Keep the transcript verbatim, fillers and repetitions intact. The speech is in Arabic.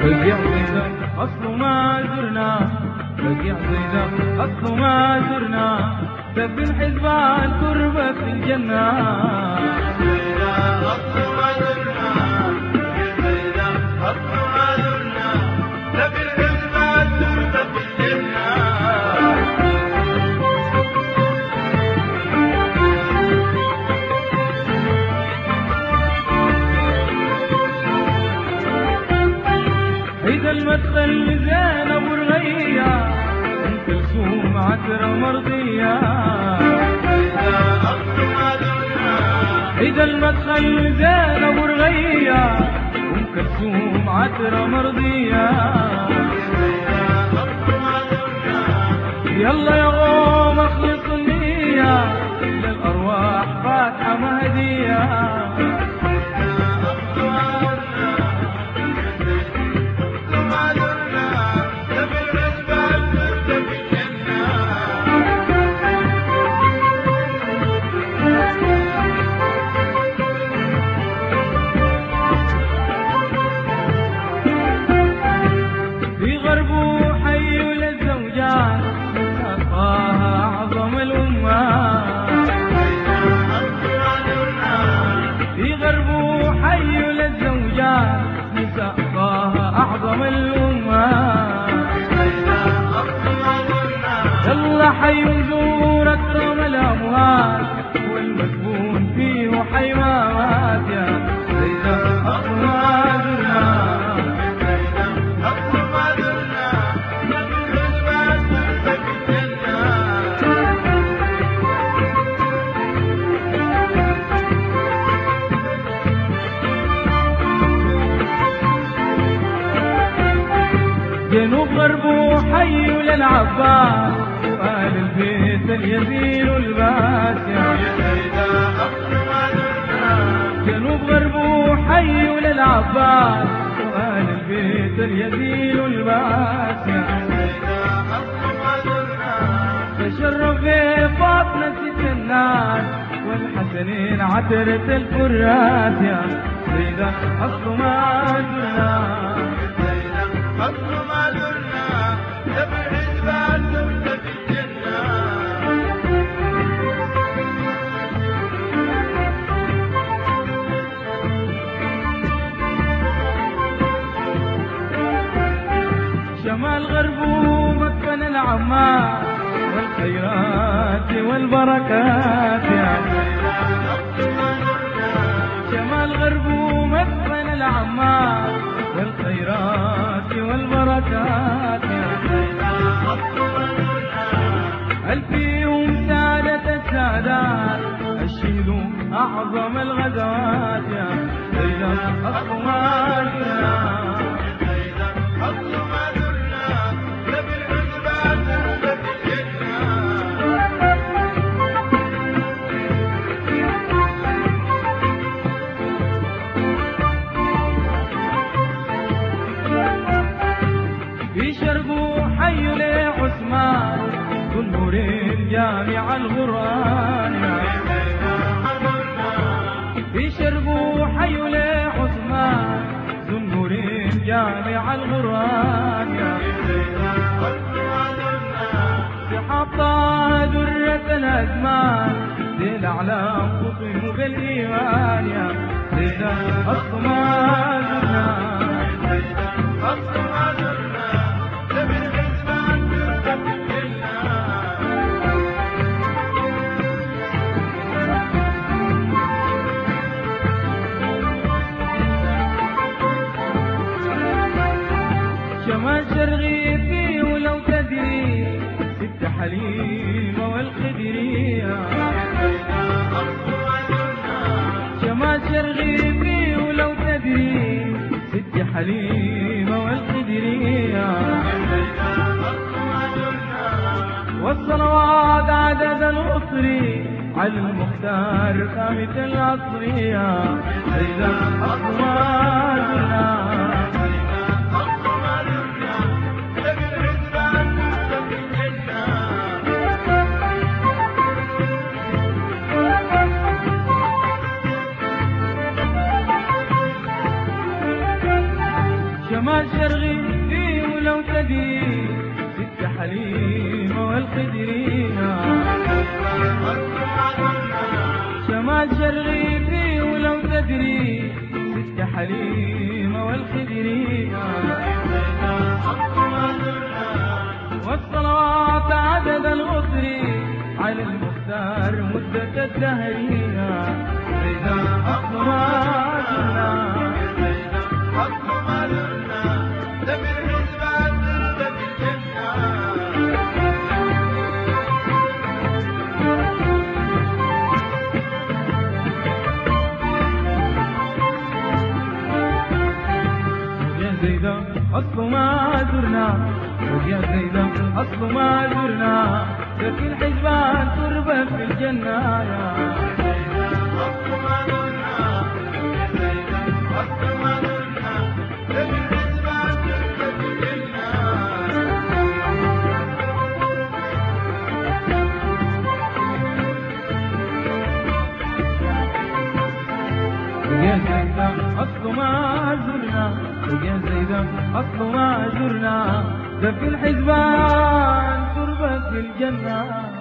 بقيع زيدا أصله ما زرنا، بقيع زيدا أصله ما زرنا، دب الحزبان تربة في الجنة. زيدا أصله ما زرنا، بقيع زيدا أصله ما زرنا، دب الحزبان تربة في الجنة. عيد المدخل زينب ورغية، أم كلثوم عترة مرضية. عيد المدخل زينب ورغية، أم كلثوم عترة مرضية. يلا يا غوم اخلص النية، للأرواح فاتحة مهدية. أعظم الأمة يلا حي نزور أكرم الأموات، والمدفون فيه حيوانات. يا زيدا أصل ما زرنا، أصل ما زرنا، نبي الحزبان تربة في الجنة. جنوب غرب وحي للعباس، وآل البيت اليزيل والباس. يا زيدا أصل ما زرنا، جنوب غرب وحي للعباس، وآل البيت اليزيل والباس. يا زيدا أصل ما زرنا، تشرف فاطمة ست الناس، والحسنين عترة الفرات. يا زيدا أصل ما زرنا، أصل ما زرنا، دب الحزبان تربة في الجنة. شمال غرب ومكن العمار، والخيرات والبركات. يا شمال غرب ومكن العمار، والخيرات والبركات. يا ألفيهم سادة السادات، الشهدوا أعظم الغزوات. يا زيدا أصل ما زرنا، أصل ما زرنا، دب الحزبان تربة في الجنة. في شرق حي لعثمان، ذو النورين جامع القرآن. في شرق حي لعثمان، ذو النورين جامع القرآن. بحطها درة الأزمان، ذي الأعلام تطيم بالإيمان. يا زيدا أصل ما زرنا، أصل ما زرنا، دب الحزبان تربة في الجنة. شمال شرقي فيه ولو تدري، ست حليمة والقدرية. شمال شرقي فيه ولو تدري، ست حليمة والقدرية. والصلوات عدد الأسري، على المختار خامس العصرية. زيدا أصل ما زرنا، شمال شمال شرقي فيه ولو تدري ست حليمة والخدرينا شمال شرقي فيه ولو تدري ست حليمة والخدرينا والصلوات عدد الغفر على المختار مدة الدهرية إذا أصل ما زرنا أصل ما زرنا دم الحزبات زرنا في الجنة يا زيدا أصل ما زرنا يا زيدا أصل ما زرنا في الحزبان تربة في الجنة يا أصل ما زرنا يا زيدا أصل ما زرنا دم الحزبات زرنا في الجنة يا زيدا أصل ما زرنا يا زيدا أصل ما زرنا ده في الحزبان تربة في الجنة